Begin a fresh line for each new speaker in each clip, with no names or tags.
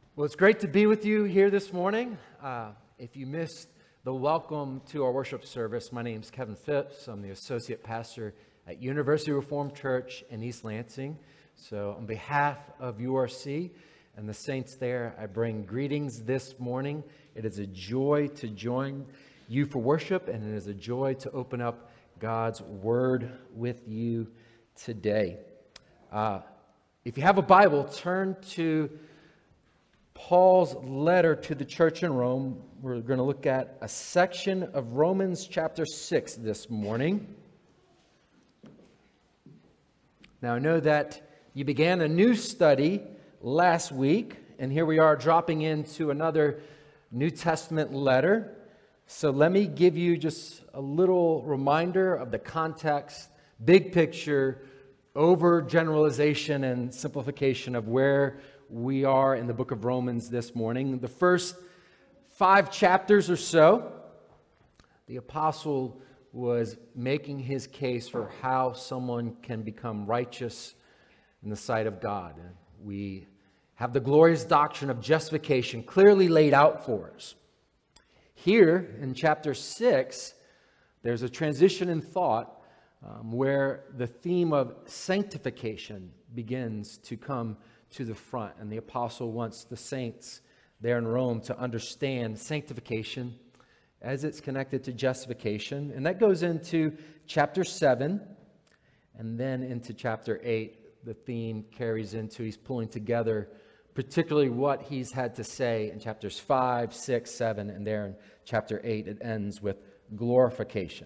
Well, it's great to be with you here this morning. If you missed the welcome to our worship service, my name is Kevin Phipps. I'm the associate pastor at University Reformed Church in East Lansing. So on behalf of URC and the saints there, I bring greetings this morning. It is a joy to join you for worship, and it is a joy to open up God's Word with you today. If you have a Bible, turn to Paul's letter to the church in Rome. We're going to look at a section of Romans chapter 6 this morning. Now, I know that you began a new study last week, and here we are dropping into another New Testament letter. So let me give you just a little reminder of the context, big picture, overgeneralization and simplification of where we are in the book of Romans this morning. The first 5 chapters or so, the apostle was making his case for how someone can become righteous in the sight of God. And we have the glorious doctrine of justification clearly laid out for us. Here in chapter 6, there's a transition in thought where the theme of sanctification begins to come to the front. And the apostle wants the saints there in Rome to understand sanctification as it's connected to justification. And that goes into chapter 7 and then into chapter 8. The theme carries into, he's pulling together particularly what he's had to say in chapters 5, 6, 7, and there in chapter 8 it ends with glorification.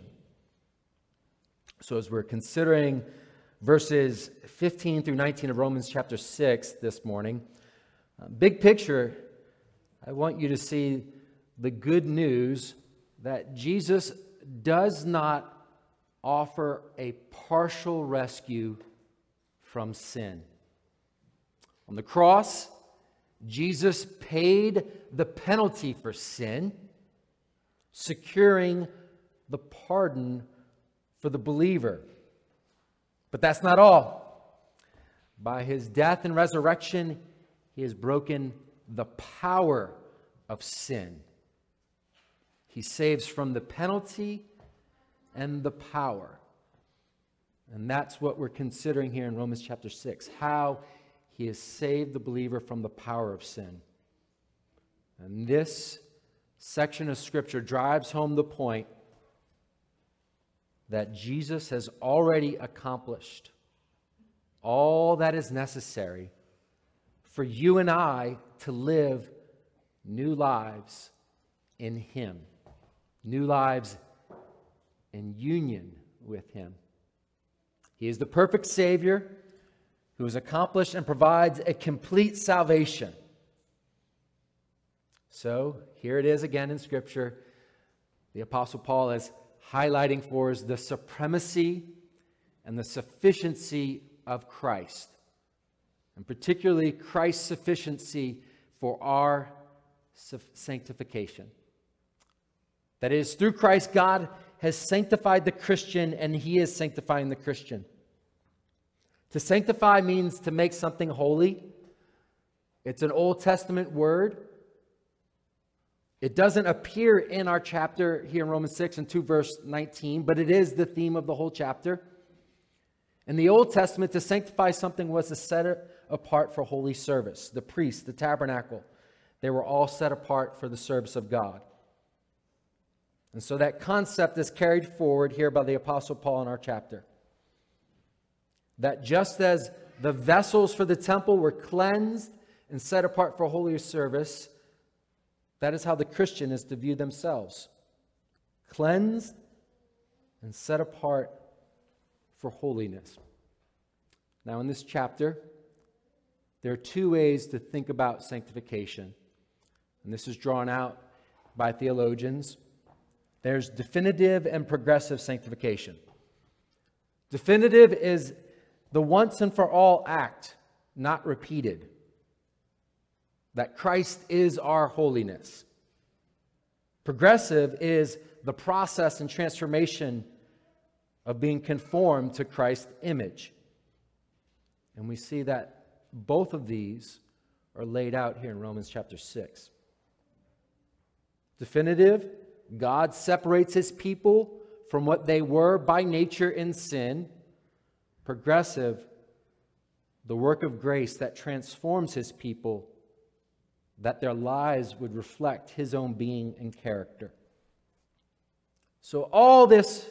So as we're considering verses 15 through 19 of Romans chapter 6 this morning, big picture, I want you to see the good news that Jesus does not offer a partial rescue from sin. On the cross, Jesus paid the penalty for sin, securing the pardon for the believer. But that's not all. By his death and resurrection, he has broken the power of sin. He saves from the penalty and the power. And that's what we're considering here in Romans chapter 6, how he has saved the believer from the power of sin. And this section of Scripture drives home the point that Jesus has already accomplished all that is necessary for you and I to live new lives in Him, new lives in union with Him. He is the perfect Savior who has accomplished and provides a complete salvation. So, here it is again in Scripture. The Apostle Paul is highlighting for us the supremacy and the sufficiency of Christ, and particularly Christ's sufficiency for our sanctification. That is, through Christ, God has sanctified the Christian, and He is sanctifying the Christian. To sanctify means to make something holy. It's an Old Testament word. It doesn't appear in our chapter here in Romans 6 and 2 verse 19, but it is the theme of the whole chapter. In the Old Testament, to sanctify something was to set it apart for holy service. The priest, the tabernacle, they were all set apart for the service of God. And so that concept is carried forward here by the Apostle Paul in our chapter. That just as the vessels for the temple were cleansed and set apart for holy service, that is how the Christian is to view themselves. Cleansed and set apart for holiness. Now, in this chapter, there are 2 ways to think about sanctification. And this is drawn out by theologians. There's definitive and progressive sanctification. Definitive is the once and for all act, not repeated. That Christ is our holiness. Progressive is the process and transformation of being conformed to Christ's image. And we see that both of these are laid out here in Romans chapter 6. Definitive, God separates his people from what they were by nature in sin. Progressive, the work of grace that transforms his people, that their lives would reflect his own being and character. So all this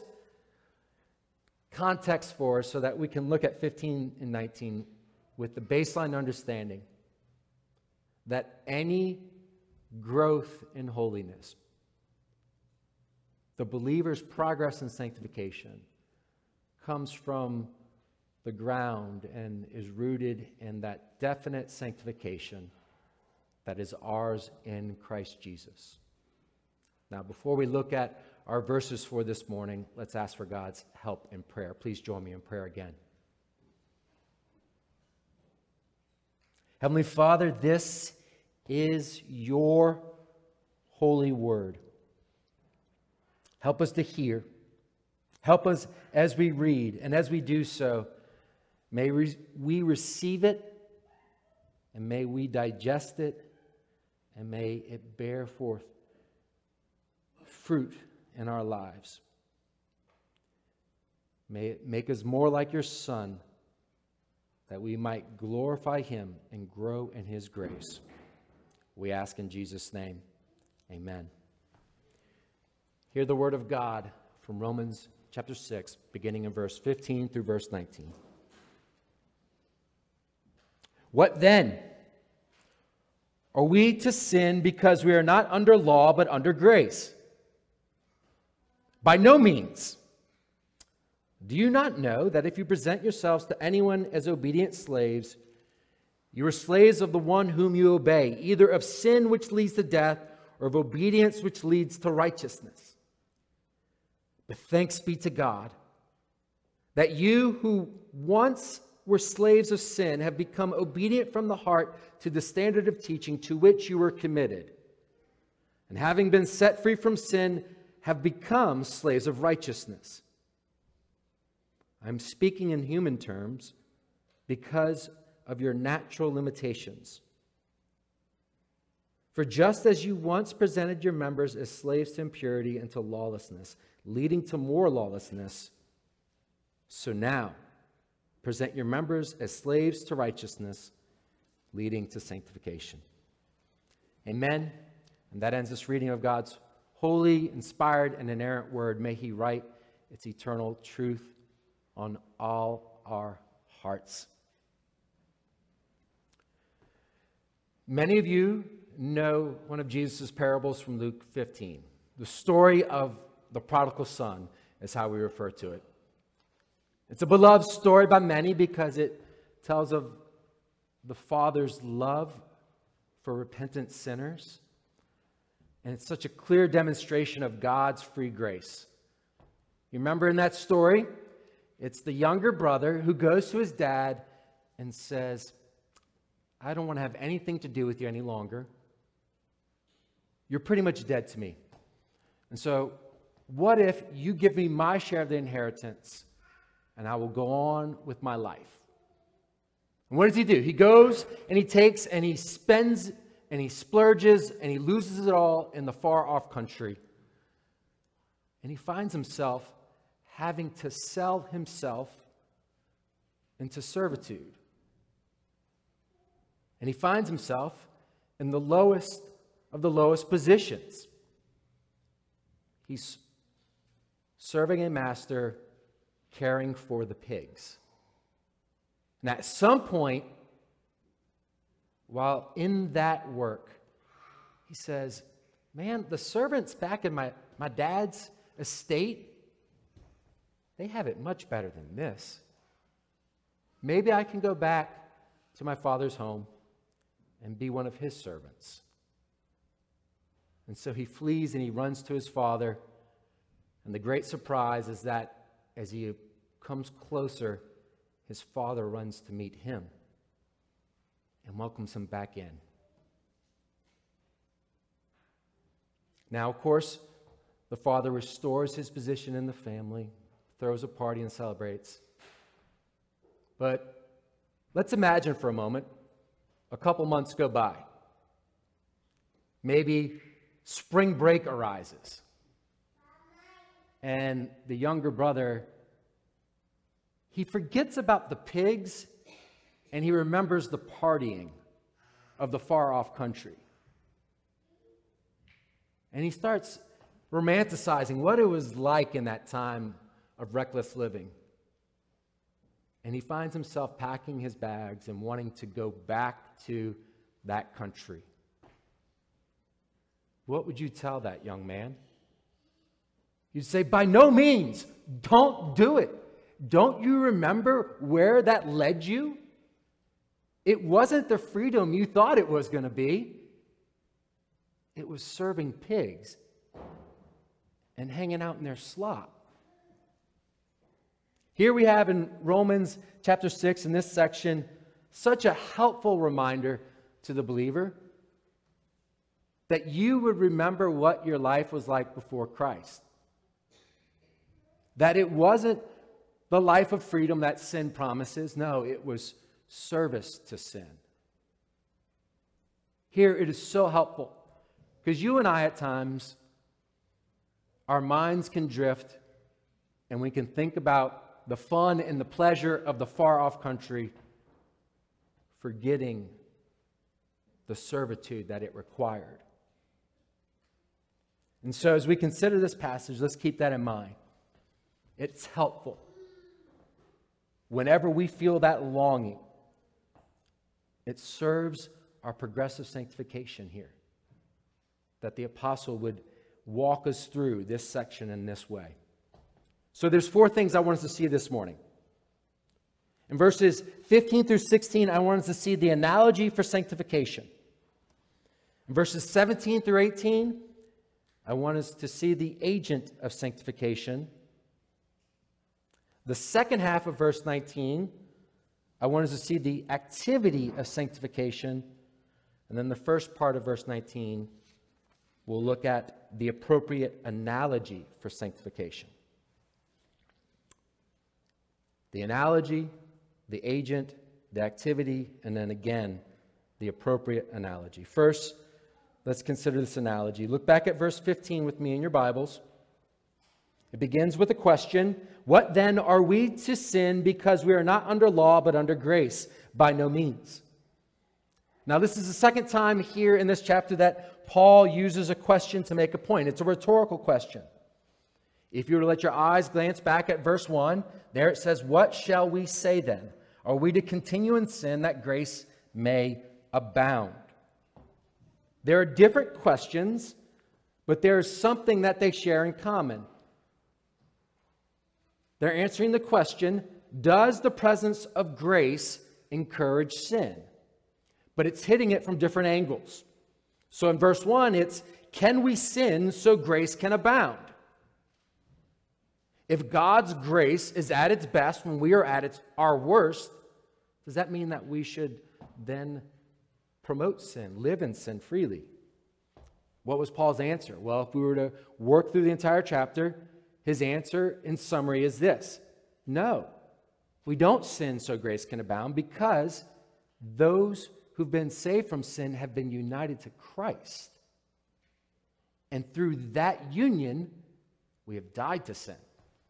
context for us so that we can look at 15 and 19 with the baseline understanding that any growth in holiness, the believer's progress in sanctification, comes from the ground and is rooted in that definite sanctification that is ours in Christ Jesus. Now, before we look at our verses for this morning, let's ask for God's help in prayer. Please join me in prayer again. Heavenly Father, this is your holy word. Help us to hear. Help us as we read, and as we do so, may we receive it, and may we digest it, and may it bear forth fruit in our lives. May it make us more like your Son, that we might glorify him and grow in his grace. We ask in Jesus' name, amen. Hear the word of God from Romans chapter 6, beginning in verse 15 through verse 19. What then? Are we to sin because we are not under law but under grace? By no means. Do you not know that if you present yourselves to anyone as obedient slaves, you are slaves of the one whom you obey, either of sin which leads to death or of obedience which leads to righteousness? But thanks be to God that you who once were slaves of sin have become obedient from the heart to the standard of teaching to which you were committed. And having been set free from sin, have become slaves of righteousness. I'm speaking in human terms because of your natural limitations. For just as you once presented your members as slaves to impurity and to lawlessness, leading to more lawlessness, so now present your members as slaves to righteousness, leading to sanctification. Amen. And that ends this reading of God's holy, inspired, and inerrant word. May he write its eternal truth on all our hearts. Many of you know one of Jesus' parables from Luke 15. The story of the prodigal son is how we refer to it. It's a beloved story by many because it tells of the Father's love for repentant sinners. And it's such a clear demonstration of God's free grace. You remember in that story, it's the younger brother who goes to his dad and says, I don't want to have anything to do with you any longer. You're pretty much dead to me. And so, what if you give me my share of the inheritance and I will go on with my life? And what does he do? He goes and he takes and he spends and he splurges and he loses it all in the far off country. And he finds himself having to sell himself into servitude. And he finds himself in the lowest of the lowest positions. He's serving a master, caring for the pigs. And at some point, while in that work, he says, man, the servants back in my dad's estate, they have it much better than this. Maybe I can go back to my father's home and be one of his servants. And so he flees and he runs to his father. And the great surprise is that as he comes closer, his father runs to meet him and welcomes him back in. Now, of course, the father restores his position in the family, throws a party and celebrates. But let's imagine for a moment A couple months go by. Maybe spring break arises. And the younger brother, he forgets about the pigs and he remembers the partying of the far-off country. And he starts romanticizing what it was like in that time of reckless living. And he finds himself packing his bags and wanting to go back to that country. What would you tell that young man? You'd say, by no means, don't do it. Don't you remember where that led you? It wasn't the freedom you thought it was going to be. It was serving pigs and hanging out in their slop. Here we have in Romans chapter 6, in this section, such a helpful reminder to the believer that you would remember what your life was like before Christ. That it wasn't the life of freedom that sin promises. No, it was service to sin. Here it is so helpful because you and I at times, our minds can drift and we can think about the fun and the pleasure of the far-off country, forgetting the servitude that it required. And so as we consider this passage, let's keep that in mind. It's helpful. Whenever we feel that longing, it serves our progressive sanctification here. That the apostle would walk us through this section in this way. So there's 4 things I want us to see this morning. In verses 15 through 16, I want us to see the analogy for sanctification. In verses 17 through 18, I want us to see the agent of sanctification. The second half of verse 19, I want us to see the activity of sanctification. And then the first part of verse 19, we'll look at the appropriate analogy for sanctification. The analogy, the agent, the activity, and then again, the appropriate analogy. First, let's consider this analogy. Look back at verse 15 with me in your Bibles. It begins with a question. What then are we to sin because we are not under law but under grace? By no means. Now, this is the second time here in this chapter that Paul uses a question to make a point. It's a rhetorical question. If you were to let your eyes glance back at verse 1, there it says, what shall we say then? Are we to continue in sin that grace may abound? There are different questions, but there is something that they share in common. They're answering the question, does the presence of grace encourage sin? But it's hitting it from different angles. So in verse 1, it's, can we sin so grace can abound? If God's grace is at its best when we are at our worst, does that mean that we should then promote sin, live in sin freely? What was Paul's answer? Well, if we were to work through the entire chapter, his answer in summary is this. No, we don't sin so grace can abound because those who've been saved from sin have been united to Christ. And through that union, we have died to sin.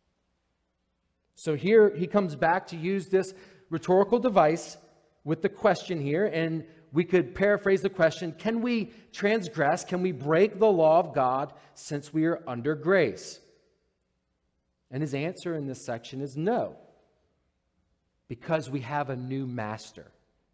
So here he comes back to use this rhetorical device with the question here, and we could paraphrase the question, can we transgress, can we break the law of God since we are under grace? And his answer in this section is no, because we have a new master.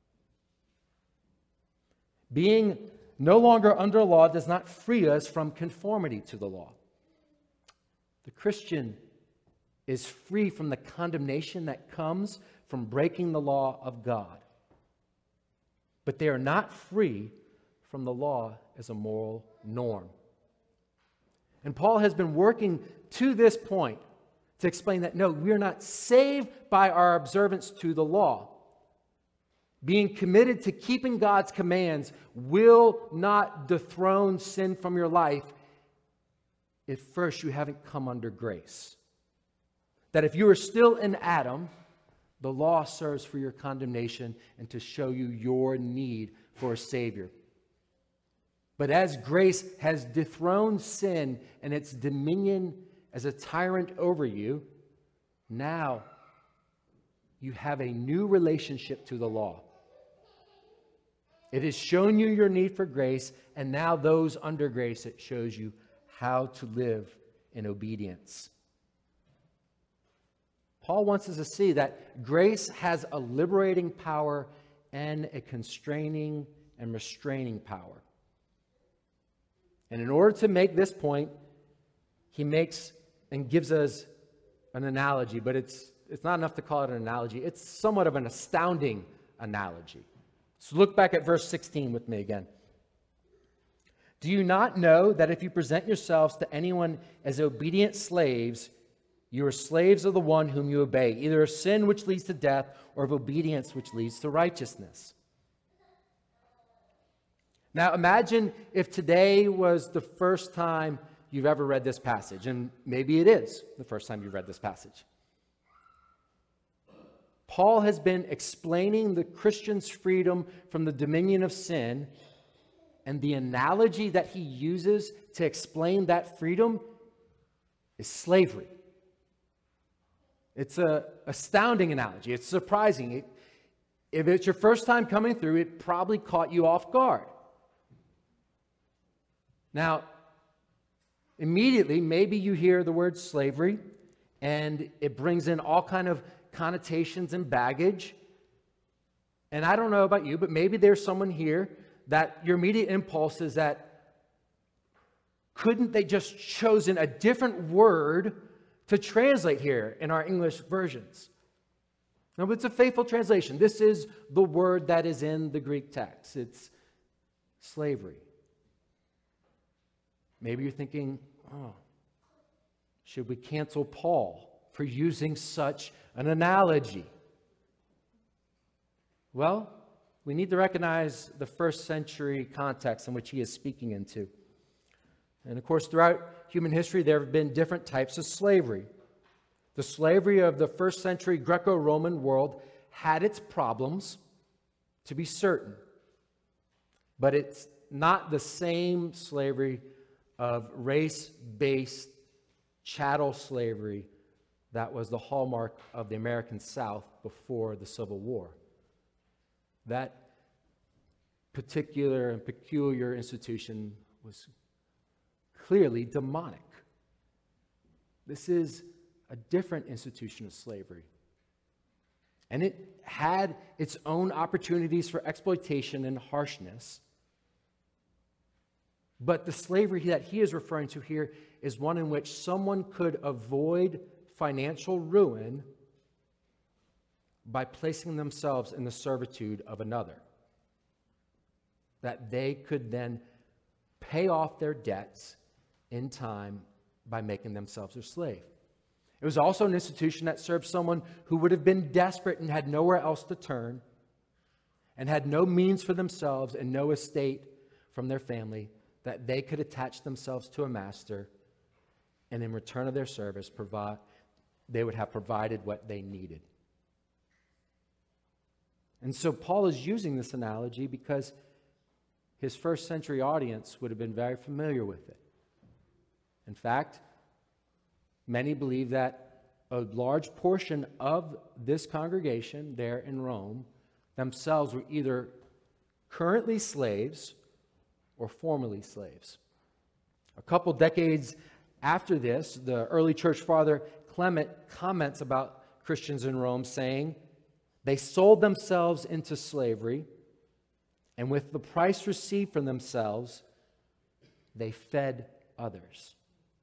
Being no longer under law does not free us from conformity to the law. The Christian is free from the condemnation that comes from breaking the law of God. But they are not free from the law as a moral norm. And Paul has been working to this point to explain that, no, we are not saved by our observance to the law. Being committed to keeping God's commands will not dethrone sin from your life if first you haven't come under grace. That if you are still in Adam, The law serves for your condemnation and to show you your need for a Savior. But as grace has dethroned sin and its dominion as a tyrant over you, now you have a new relationship to the law. It has shown you your need for grace, and now those under grace, it shows you how to live in obedience. Paul wants us to see that grace has a liberating power and a constraining and restraining power. And in order to make this point, he makes and gives us an analogy, but it's not enough to call it an analogy. It's somewhat of an astounding analogy. So look back at verse 16 with me again. Do you not know that if you present yourselves to anyone as obedient slaves, you are slaves of the one whom you obey, either of sin which leads to death or of obedience which leads to righteousness? Now imagine if today was the first time you've ever read this passage, and maybe it is the first time you've read this passage. Paul has been explaining the Christian's freedom from the dominion of sin, and the analogy that he uses to explain that freedom is slavery. It's an astounding analogy. It's surprising. If it's your first time coming through, it probably caught you off guard. Now, immediately, maybe you hear the word slavery, and it brings in all kind of connotations and baggage. And I don't know about you, but maybe there's someone here that your immediate impulse is that couldn't they just chosen a different word to translate here in our English versions? No, but it's a faithful translation. This is the word that is in the Greek text. It's slavery. Maybe you're thinking, oh, should we cancel Paul for using such an analogy? Well, we need to recognize the first century context in which he is speaking into. And of course, throughout human history, there have been different types of slavery. The slavery of the first century Greco-Roman world had its problems, to be certain. But it's not the same slavery of race-based chattel slavery that was the hallmark of the American South before the Civil War. That particular and peculiar institution was clearly demonic. This is a different institution of slavery. And it had its own opportunities for exploitation and harshness. But the slavery that he is referring to here is one in which someone could avoid financial ruin by placing themselves in the servitude of another. That they could then pay off their debts in time by making themselves their slave. It was also an institution that served someone who would have been desperate and had nowhere else to turn and had no means for themselves and no estate from their family, that they could attach themselves to a master, and in return of their service, they would have provided what they needed. And so Paul is using this analogy because his first century audience would have been very familiar with it. In fact, many believe that a large portion of this congregation there in Rome themselves were either currently slaves or formerly slaves. A couple decades after this, the early church father Clement comments about Christians in Rome, saying, they sold themselves into slavery, and with the price received from themselves, they fed others.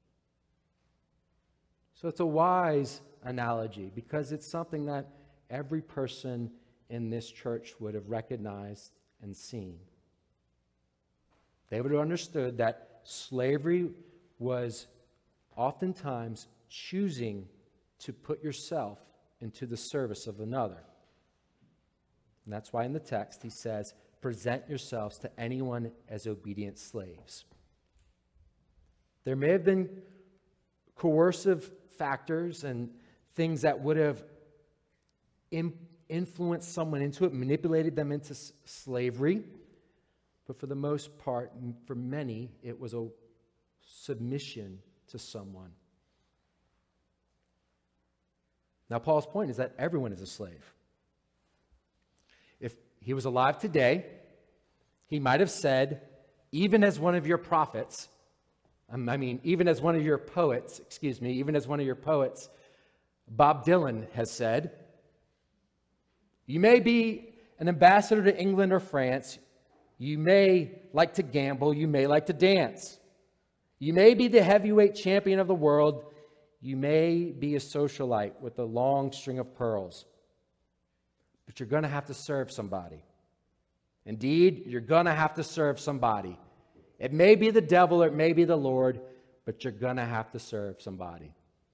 So it's a wise analogy because it's something that every person in this church would have recognized and seen. They would have understood that slavery was oftentimes choosing to put yourself into the service of another. And that's why in the text he says, present yourselves to anyone as obedient slaves. There may have been coercive factors and things that would have influenced someone into it, manipulated them into slavery. But for the most part, for many, it was a submission to someone. Now, Paul's point is that everyone is a slave. If he was alive today, he might have said, even as one of your prophets, even as one of your poets, Bob Dylan has said, you may be an ambassador to England or France. You may like to gamble. You may like to dance. You may be the heavyweight champion of the world. You may be a socialite with a long string of pearls. But you're going to have to serve somebody. Indeed, you're going to have to serve somebody. It may be the devil or it may be the Lord, but you're going to have to serve somebody.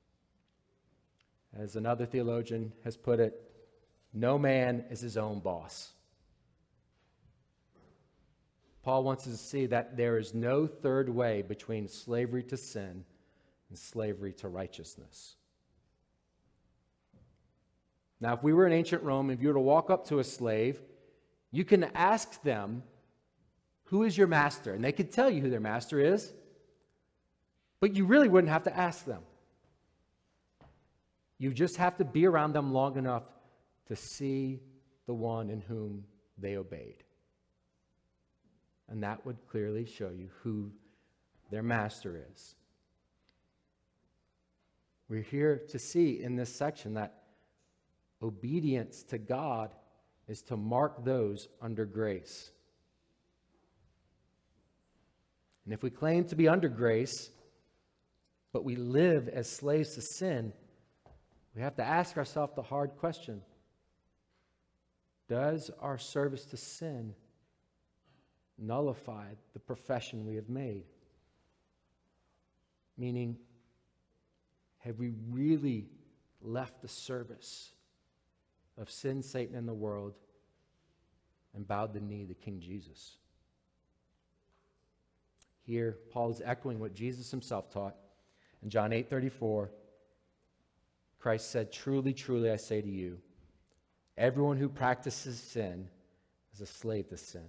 As another theologian has put it, no man is his own boss. Paul wants us to see that there is no third way between slavery to sin and slavery to righteousness. Now, if we were in ancient Rome, if you were to walk up to a slave, you can ask them, who is your master? And they could tell you who their master is, but you really wouldn't have to ask them. You just have to be around them long enough to see the one in whom they obeyed. And that would clearly show you who their master is. We're here to see in this section that obedience to God is to mark those under grace. And if we claim to be under grace, but we live as slaves to sin, we have to ask ourselves the hard question. Does our service to sin nullify the profession we have made? Meaning, have we really left the service of sin, Satan, and the world and bowed the knee to King Jesus? Here, Paul is echoing what Jesus himself taught. In John 8:34, Christ said, truly, truly, I say to you, everyone who practices sin is a slave to sin.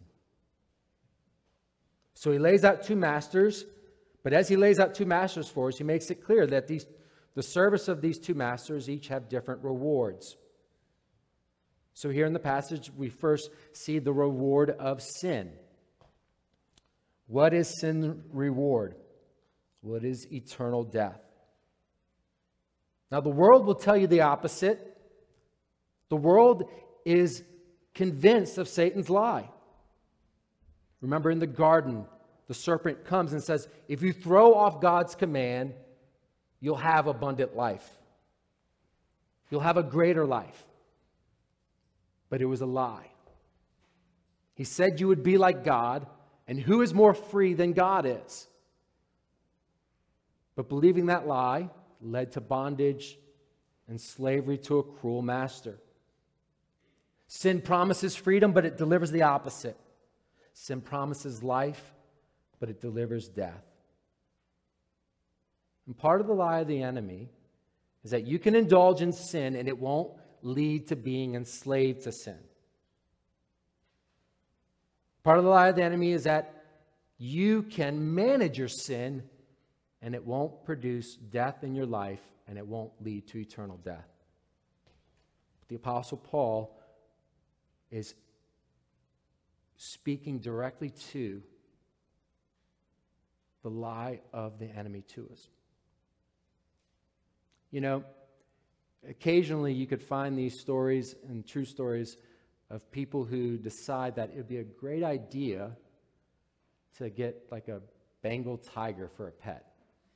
So he lays out two masters, but as he lays out two masters for us, he makes it clear that the service of these two masters each have different rewards. So here in the passage, we first see the reward of sin. What is sin's reward? Well, it is eternal death. Now, the world will tell you the opposite. The world is convinced of Satan's lie. Remember in the garden, the serpent comes and says, if you throw off God's command, you'll have abundant life. You'll have a greater life. But it was a lie. He said you would be like God, and who is more free than God is? But believing that lie led to bondage and slavery to a cruel master. Sin promises freedom, but it delivers the opposite. Sin promises life, but it delivers death. And part of the lie of the enemy is that you can indulge in sin and it won't lead to being enslaved to sin. Part of the lie of the enemy is that you can manage your sin and it won't produce death in your life and it won't lead to eternal death. The Apostle Paul is speaking directly to the lie of the enemy to us. You know, occasionally you could find these stories and true stories of people who decide that it would be a great idea to get like a Bengal tiger for a pet.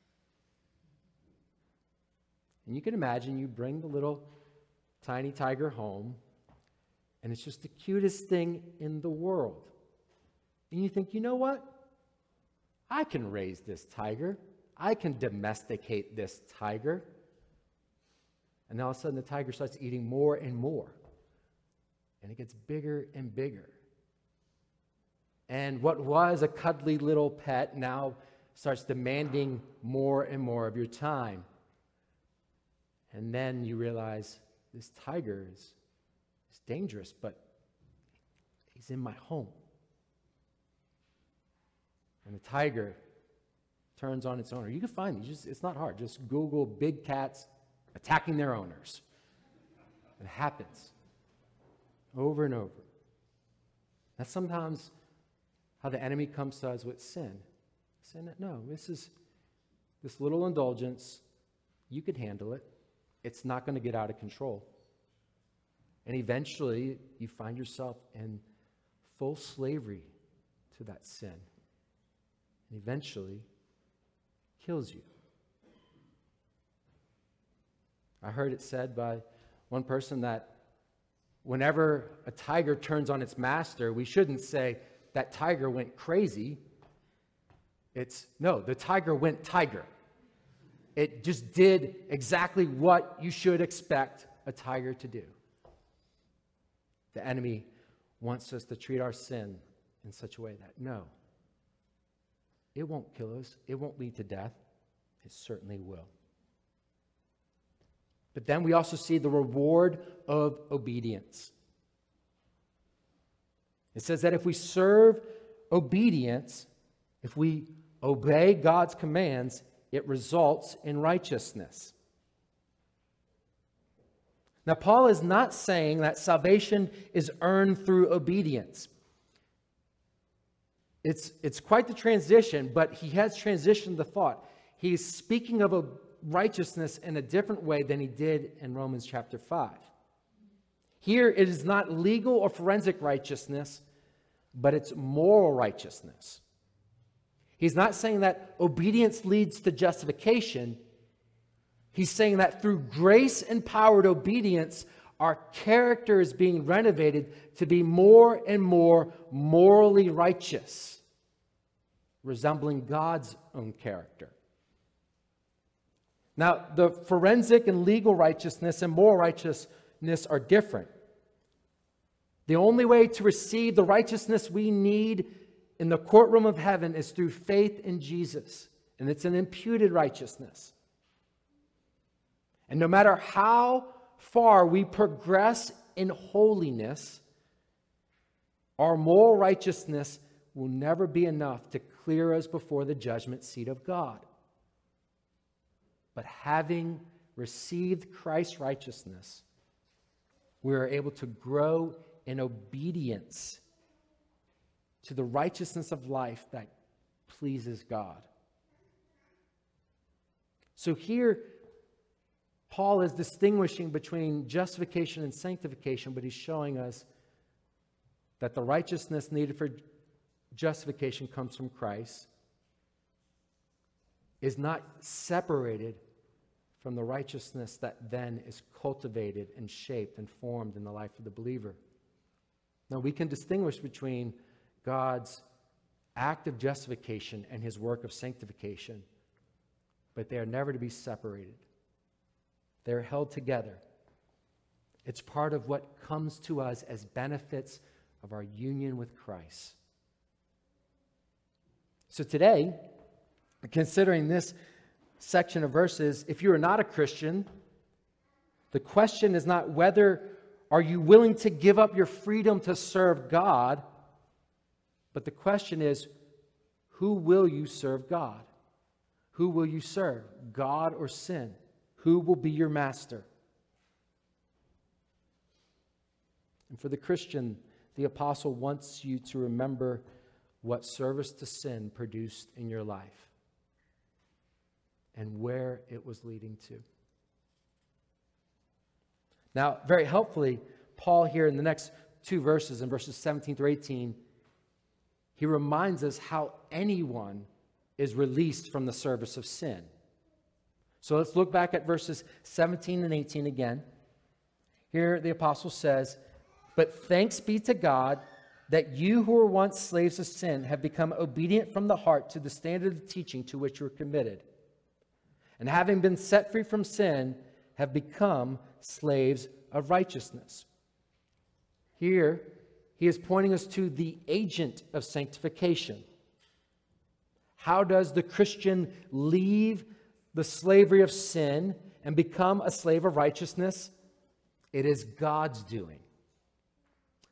And you can imagine you bring the little tiny tiger home, and it's just the cutest thing in the world. And you think, you know what? I can raise this tiger. I can domesticate this tiger. And all of a sudden the tiger starts eating more and more. And it gets bigger and bigger. And what was a cuddly little pet now starts demanding more and more of your time. And then you realize this tiger is He's dangerous, but he's in my home. And the tiger turns on its owner. You can find these. It's not hard. Just Google big cats attacking their owners. It happens over and over. That's sometimes how the enemy comes to us with sin. Saying that, no, this little indulgence, you could handle it. It's not going to get out of control. And eventually, you find yourself in full slavery to that sin. And eventually, kills you. I heard it said by one person that whenever a tiger turns on its master, we shouldn't say that tiger went crazy. No, the tiger went tiger. It just did exactly what you should expect a tiger to do. The enemy wants us to treat our sin in such a way that, no, it won't kill us. It won't lead to death. It certainly will. But then we also see the reward of obedience. It says that if we serve obedience, if we obey God's commands, it results in righteousness. Now, Paul is not saying that salvation is earned through obedience. It's quite the transition, but he has transitioned the thought. He's speaking of a righteousness in a different way than he did in Romans chapter 5. Here, it is not legal or forensic righteousness, but it's moral righteousness. He's not saying that obedience leads to justification. He's saying that through grace-empowered obedience, our character is being renovated to be more and more morally righteous, resembling God's own character. Now, the forensic and legal righteousness and moral righteousness are different. The only way to receive the righteousness we need in the courtroom of heaven is through faith in Jesus, and it's an imputed righteousness. And no matter how far we progress in holiness, our moral righteousness will never be enough to clear us before the judgment seat of God. But having received Christ's righteousness, we are able to grow in obedience to the righteousness of life that pleases God. So here, Paul is distinguishing between justification and sanctification, but he's showing us that the righteousness needed for justification comes from Christ, is not separated from the righteousness that then is cultivated and shaped and formed in the life of the believer. Now, we can distinguish between God's act of justification and his work of sanctification, but they are never to be separated. They're held together. It's part of what comes to us as benefits of our union with Christ. So today, considering this section of verses, if you are not a Christian, the question is not whether are you willing to give up your freedom to serve God, but the question is, who will you serve God? Who will you serve, God or sin? Who will be your master? And for the Christian, the apostle wants you to remember what service to sin produced in your life and where it was leading to. Now, very helpfully, Paul here in the next two verses, in verses 17 through 18, he reminds us how anyone is released from the service of sin. So let's look back at verses 17 and 18 again. Here the apostle says, "But thanks be to God that you who were once slaves of sin have become obedient from the heart to the standard of teaching to which you were committed. And having been set free from sin, have become slaves of righteousness." Here, he is pointing us to the agent of sanctification. How does the Christian leave the slavery of sin and become a slave of righteousness? It is God's doing.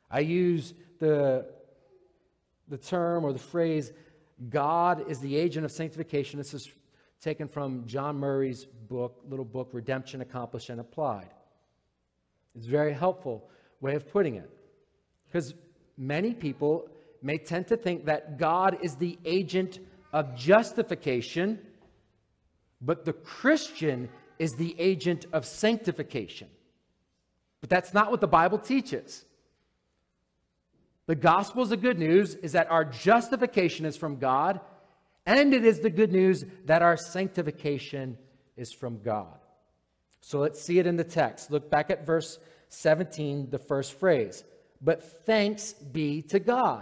I use the term or the phrase, God is the agent of sanctification. This is taken from John Murray's little book, Redemption Accomplished and Applied. It's a very helpful way of putting it. Because many people may tend to think that God is the agent of justification, but the Christian is the agent of sanctification. But that's not what the Bible teaches. The gospel is the good news is that our justification is from God, and it is the good news that our sanctification is from God. So let's see it in the text. Look back at verse 17, the first phrase. But thanks be to God.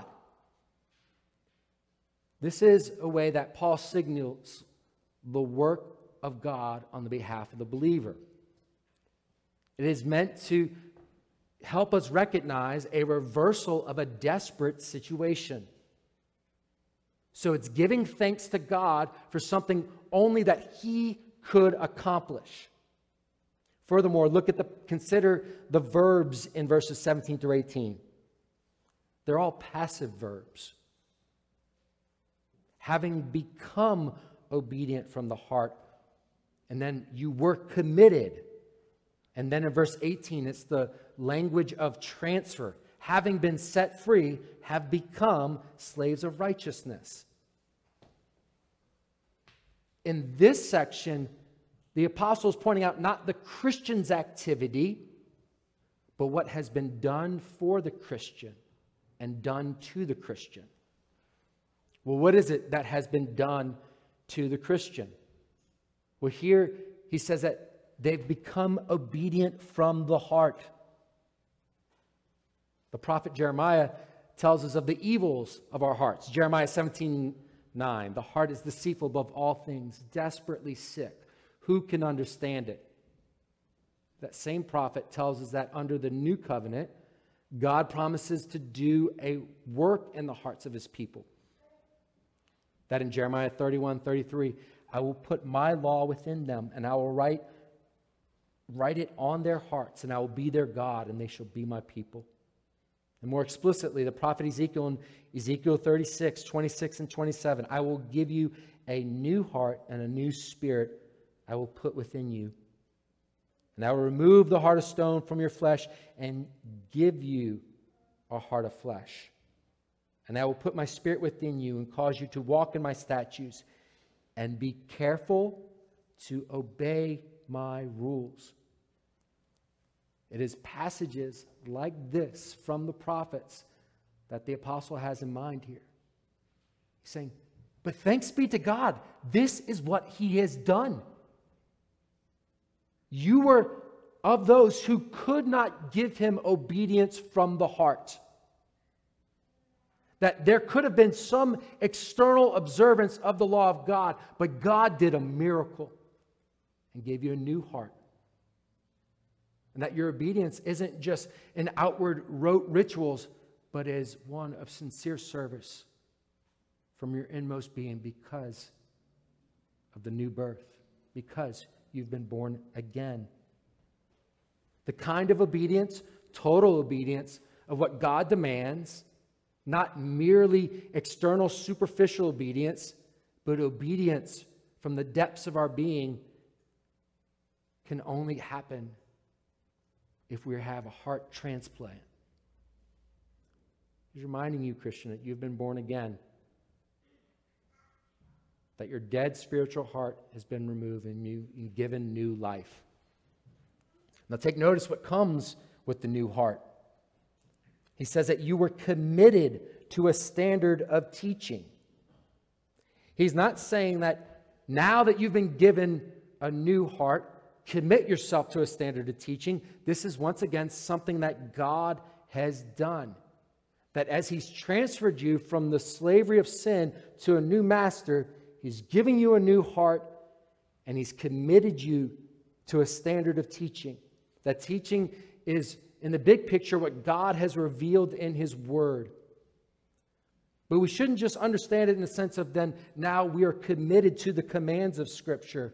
This is a way that Paul signals the work of God on the behalf of the believer. It is meant to help us recognize a reversal of a desperate situation. So it's giving thanks to God for something only that He could accomplish. Furthermore, consider the verbs in verses 17 through 18. They're all passive verbs. Having become obedient from the heart, and then you were committed. And then in verse 18, it's the language of transfer. Having been set free, have become slaves of righteousness. In this section, the apostle is pointing out not the Christian's activity, but what has been done for the Christian and done to the Christian. Well, what is it that has been done to the Christian? Well, here he says that they've become obedient from the heart. The prophet Jeremiah tells us of the evils of our hearts. Jeremiah 17:9, the heart is deceitful above all things, desperately sick. Who can understand it? That same prophet tells us that under the new covenant, God promises to do a work in the hearts of His people. That in Jeremiah 31:33, I will put my law within them, and I will write it on their hearts, and I will be their God, and they shall be my people. And more explicitly, the prophet Ezekiel in Ezekiel 36:26 and 27, I will give you a new heart and a new spirit I will put within you. And I will remove the heart of stone from your flesh and give you a heart of flesh. And I will put my spirit within you and cause you to walk in my statutes and be careful to obey my rules. It is passages like this from the prophets that the apostle has in mind here. He's saying, but thanks be to God, this is what He has done. You were of those who could not give Him obedience from the heart. That there could have been some external observance of the law of God, but God did a miracle and gave you a new heart. And that your obedience isn't just an outward rote rituals, but is one of sincere service from your inmost being because of the new birth, because you've been born again. The kind of obedience, total obedience of what God demands, not merely external, superficial obedience, but obedience from the depths of our being can only happen if we have a heart transplant. He's reminding you, Christian, that you've been born again, that your dead spiritual heart has been removed and you've given new life. Now take notice what comes with the new heart. He says that you were committed to a standard of teaching. He's not saying that now that you've been given a new heart, commit yourself to a standard of teaching. This is once again something that God has done. That as He's transferred you from the slavery of sin to a new master, He's giving you a new heart and He's committed you to a standard of teaching. That teaching is, in the big picture, what God has revealed in His Word. But we shouldn't just understand it in the sense of then now we are committed to the commands of Scripture.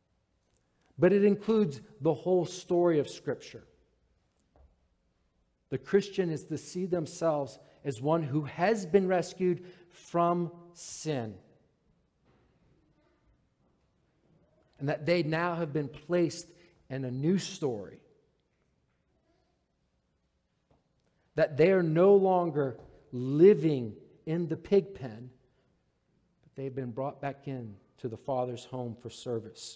But it includes the whole story of Scripture. The Christian is to see themselves as one who has been rescued from sin, and that they now have been placed in a new story. That they are no longer living in the pig pen, but they've been brought back in to the Father's home for service.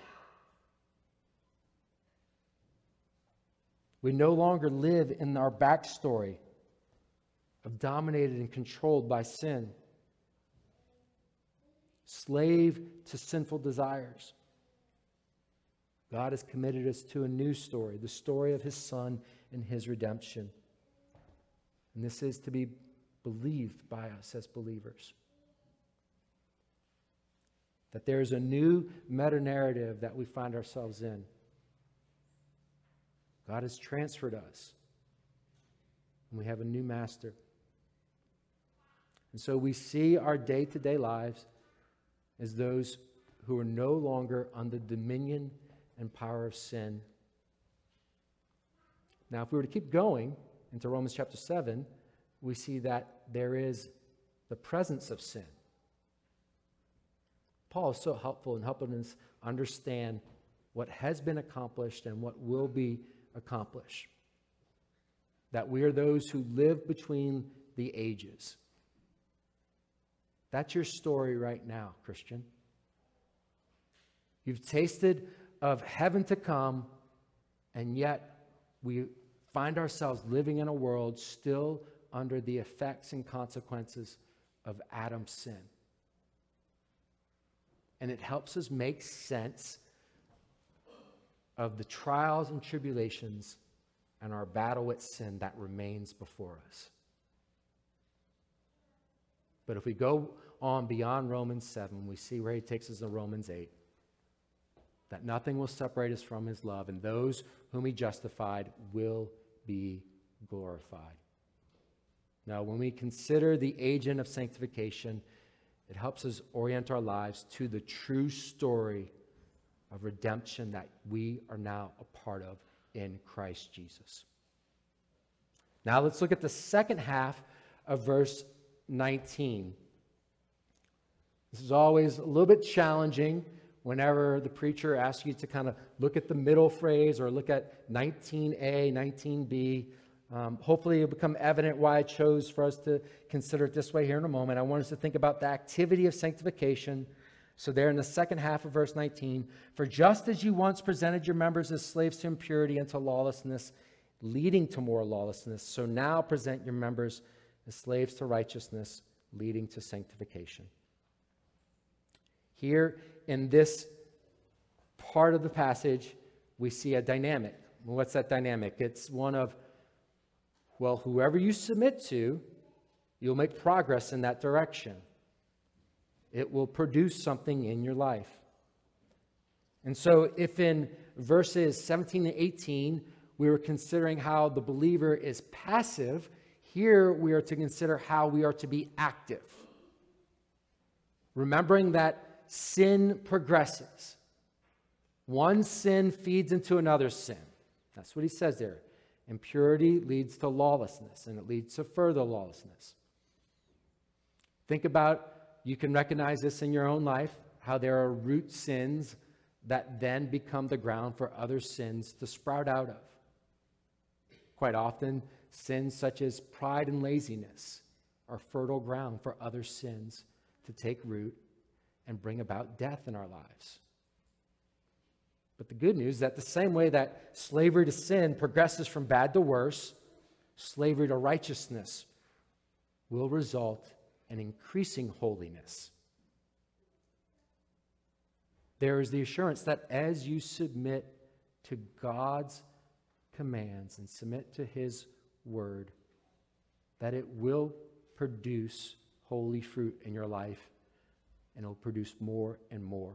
We no longer live in our backstory of dominated and controlled by sin, slave to sinful desires. God has committed us to a new story, the story of His Son and His redemption. And this is to be believed by us as believers. That there is a new meta-narrative that we find ourselves in. God has transferred us, and we have a new master. And so we see our day-to-day lives as those who are no longer under dominion and power of sin. Now, if we were to keep going into Romans chapter 7, we see that there is the presence of sin. Paul is so helpful in helping us understand what has been accomplished and what will be accomplished. That we are those who live between the ages. That's your story right now, Christian. You've tasted of heaven to come, and yet we find ourselves living in a world still under the effects and consequences of Adam's sin. And it helps us make sense of the trials and tribulations and our battle with sin that remains before us. But if we go on beyond Romans 7, we see where he takes us in Romans 8. That nothing will separate us from his love, and those whom he justified will be glorified. Now, when we consider the agent of sanctification, it helps us orient our lives to the true story of redemption that we are now a part of in Christ Jesus. Now, let's look at the second half of verse 19. This is always a little bit challenging whenever the preacher asks you to kind of look at the middle phrase or look at 19a, 19b. Hopefully it'll become evident why I chose for us to consider it this way here in a moment. I want us to think about the activity of sanctification. So there in the second half of verse 19, for just as you once presented your members as slaves to impurity and to lawlessness, leading to more lawlessness, so now present your members as slaves to righteousness, leading to sanctification. Here in this part of the passage, we see a dynamic. What's that dynamic? It's one of, well, whoever you submit to, you'll make progress in that direction. It will produce something in your life. And so if in verses 17 and 18, we were considering how the believer is passive, here we are to consider how we are to be active. Remembering that sin progresses. One sin feeds into another sin. That's what he says there. Impurity leads to lawlessness, and it leads to further lawlessness. Think about, you can recognize this in your own life, how there are root sins that then become the ground for other sins to sprout out of. Quite often, sins such as pride and laziness are fertile ground for other sins to take root and bring about death in our lives. But the good news is that the same way that slavery to sin progresses from bad to worse, slavery to righteousness will result in increasing holiness. There is the assurance that as you submit to God's commands and submit to his word, that it will produce holy fruit in your life, and it will produce more and more.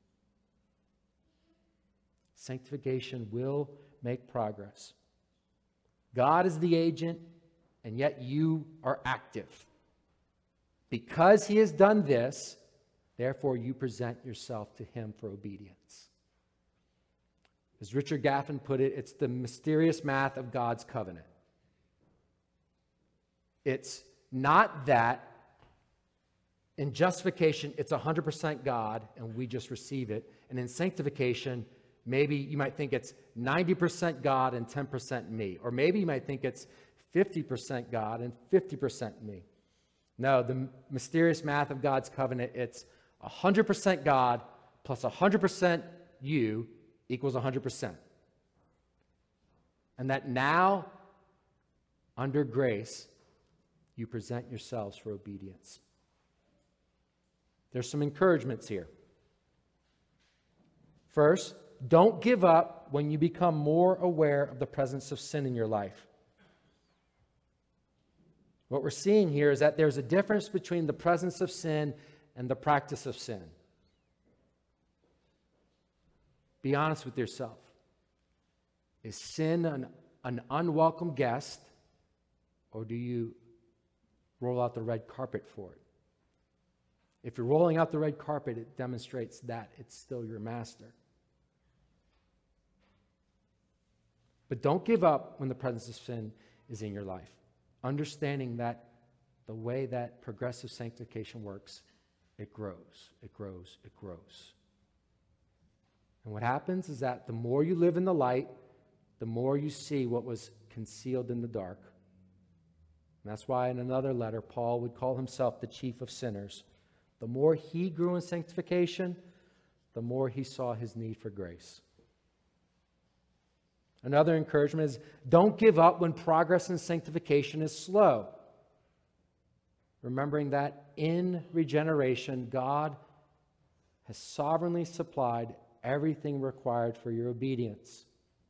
Sanctification will make progress. God is the agent, and yet you are active. Because he has done this, therefore you present yourself to him for obedience. As Richard Gaffin put it, it's the mysterious math of God's covenant. It's not that in justification, it's 100% God and we just receive it. And in sanctification, maybe you might think it's 90% God and 10% me. Or maybe you might think it's 50% God and 50% me. No, the mysterious math of God's covenant, it's 100% God plus 100% you equals 100%. And that now, under grace, you present yourselves for obedience. There's some encouragements here. First, don't give up when you become more aware of the presence of sin in your life. What we're seeing here is that there's a difference between the presence of sin and the practice of sin. Be honest with yourself. Is sin an unwelcome guest, or do you roll out the red carpet for it? If you're rolling out the red carpet, it demonstrates that it's still your master. But don't give up when the presence of sin is in your life. Understanding that the way that progressive sanctification works, it grows, it grows, it grows. And what happens is that the more you live in the light, the more you see what was concealed in the dark. And that's why in another letter, Paul would call himself the chief of sinners. The more he grew in sanctification, the more he saw his need for grace. Another encouragement is don't give up when progress in sanctification is slow. Remembering that in regeneration, God has sovereignly supplied everything required for your obedience.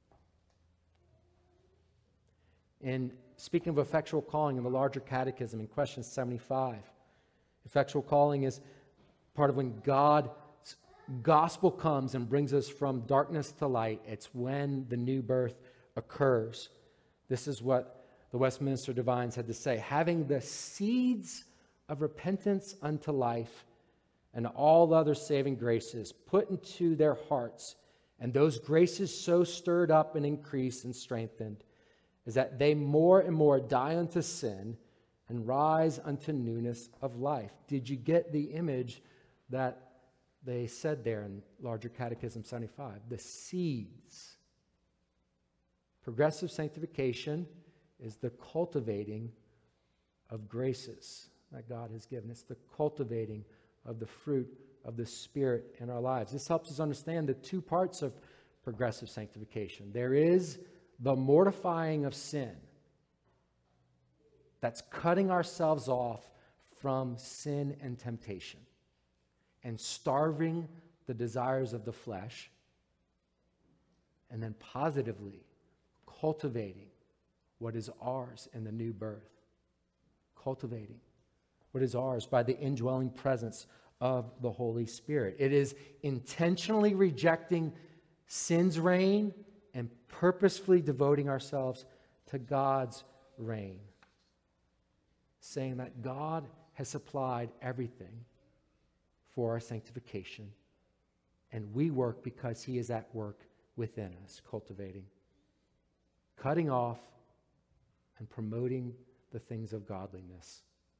In speaking of effectual calling in the larger catechism in question 75, effectual calling is part of when God's gospel comes and brings us from darkness to light. It's when the new birth occurs. This is what the Westminster Divines had to say. Having the seeds of repentance unto life and all other saving graces put into their hearts, and those graces so stirred up and increased and strengthened, is that they more and more die unto sin and rise unto newness of life. Did you get the image that they said there in Larger Catechism 75? The seeds. Progressive sanctification is the cultivating of graces that God has given. It's the cultivating of the fruit of the Spirit in our lives. This helps us understand the two parts of progressive sanctification. There is the mortifying of sin. That's cutting ourselves off from sin and temptation and starving the desires of the flesh, and then positively cultivating what is ours in the new birth. Cultivating what is ours by the indwelling presence of the Holy Spirit. It is intentionally rejecting sin's reign and purposefully devoting ourselves to God's reign. Saying that God has supplied everything for our sanctification, and we work because He is at work within us, cultivating, cutting off, and promoting the things of godliness.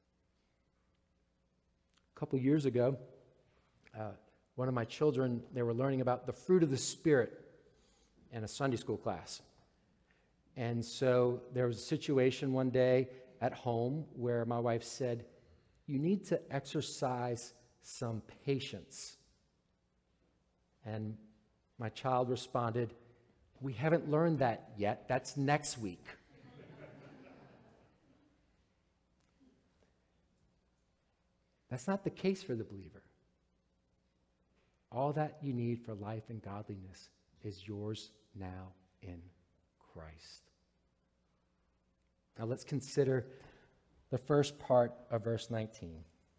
A couple years ago, one of my children, they were learning about the fruit of the Spirit in a Sunday school class. And so there was a situation one day at home where my wife said, "You need to exercise some patience." And my child responded, "We haven't learned that yet. That's next week." That's not the case for the believer. All that you need for life and godliness is yours now in Christ. Now let's consider the first part of verse 19.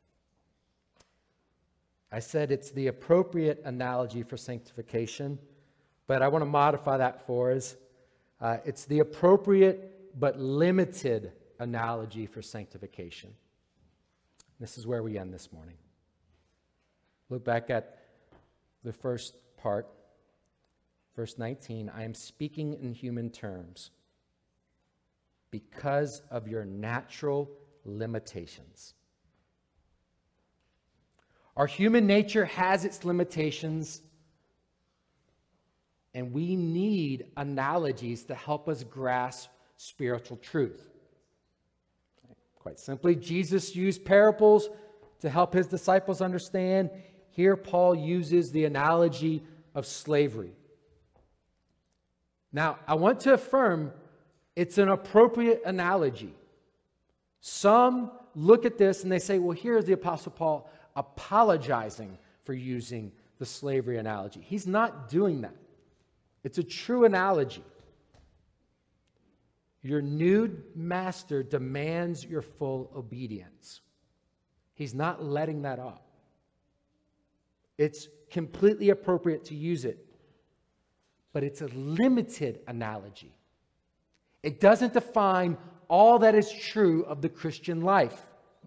I said it's the appropriate analogy for sanctification, but I want to modify that for us. It's the appropriate but limited analogy for sanctification. This is where we end this morning. Look back at the first part, verse 19. I am speaking in human terms because of your natural limitations. Our human nature has its limitations, and we need analogies to help us grasp spiritual truth. Quite simply, Jesus used parables to help his disciples understand. Here, Paul uses the analogy of slavery. Now, I want to affirm it's an appropriate analogy. Some look at this and they say, well, here's the Apostle Paul apologizing for using the slavery analogy. He's not doing that. It's a true analogy. Your new master demands your full obedience. He's not letting that up. It's completely appropriate to use it, but it's a limited analogy. It doesn't define all that is true of the Christian life.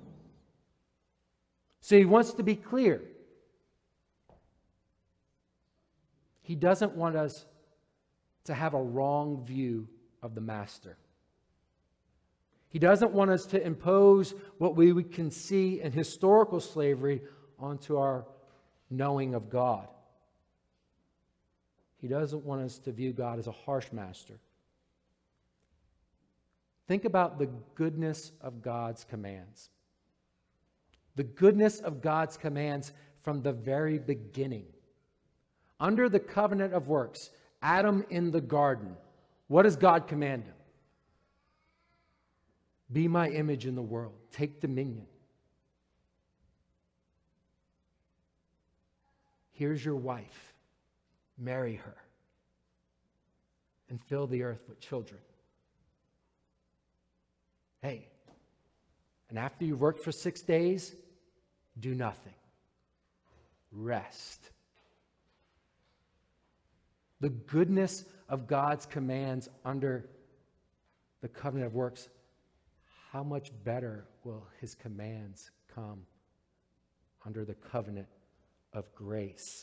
So he wants to be clear. He doesn't want us to have a wrong view of the master. He doesn't want us to impose what we can see in historical slavery onto our knowing of God. He doesn't want us to view God as a harsh master. Think about the goodness of God's commands. The goodness of God's commands from the very beginning. Under the covenant of works, Adam in the garden, what does God command him? Be my image in the world. Take dominion. Here's your wife. Marry her. And fill the earth with children. Hey, and after you've worked for 6 days, do nothing. Rest. The goodness of God's commands under the covenant of works, how much better will his commands come under the covenant of grace?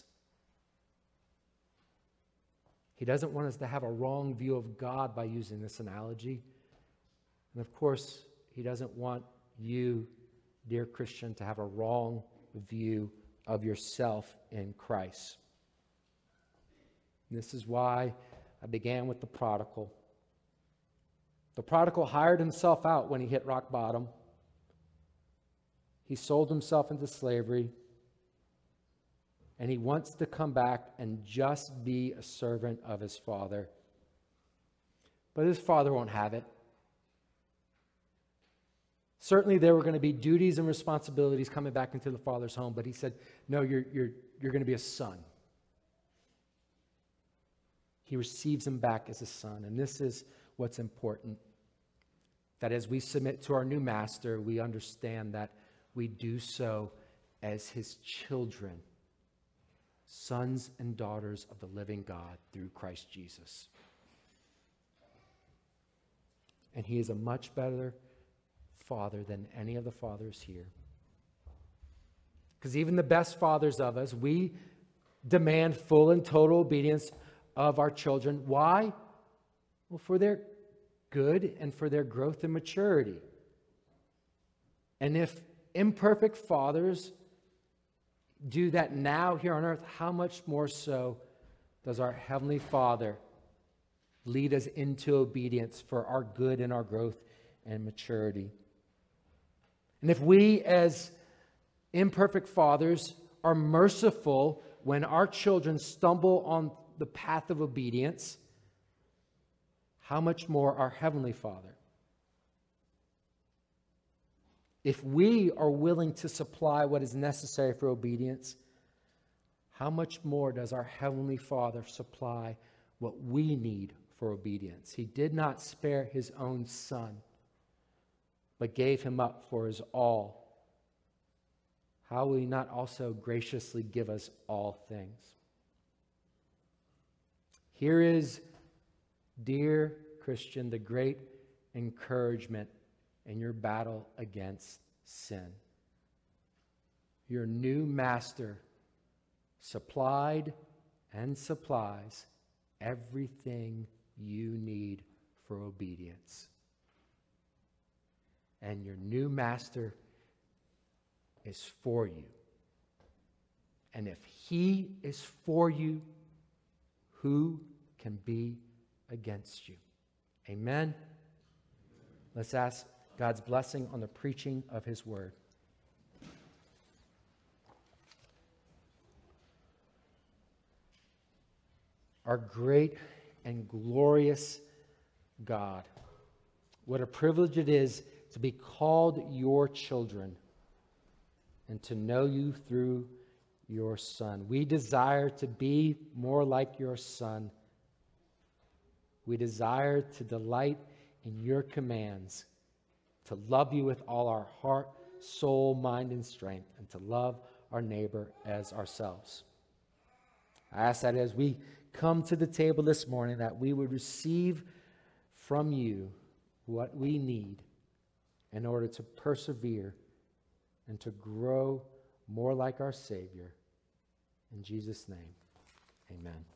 He doesn't want us to have a wrong view of God by using this analogy. And of course, he doesn't want you, dear Christian, to have a wrong view of yourself in Christ. And this is why I began with the prodigal. The prodigal hired himself out when he hit rock bottom. He sold himself into slavery. And he wants to come back and just be a servant of his father. But his father won't have it. Certainly there were going to be duties and responsibilities coming back into the father's home, but he said, no, you're going to be a son. He receives him back as a son. And this is what's important. That as we submit to our new master, we understand that we do so as his children, sons and daughters of the living God through Christ Jesus. And he is a much better father than any of the fathers here. Because even the best fathers of us, we demand full and total obedience of our children. Why? Well, for their good and for their growth and maturity. And if imperfect fathers do that now here on earth, how much more so does our Heavenly Father lead us into obedience for our good and our growth and maturity? And if we as imperfect fathers are merciful when our children stumble on the path of obedience, how much more our Heavenly Father? If we are willing to supply what is necessary for obedience, how much more does our Heavenly Father supply what we need for obedience? He did not spare his own Son, but gave him up for us all. How will he not also graciously give us all things? Here is, dear Christian, the great encouragement in your battle against sin. Your new master supplied and supplies everything you need for obedience. and your new master is for you. And if he is for you, who can be against you? Amen. Let's ask God's blessing on the preaching of his word. Our great and glorious God, what a privilege it is to be called your children and to know you through your Son. We desire to be more like your Son. We desire to delight in your commands, to love you with all our heart, soul, mind, and strength, and to love our neighbor as ourselves. I ask that as we come to the table this morning, that we would receive from you what we need in order to persevere and to grow more like our Savior. In Jesus' name, amen.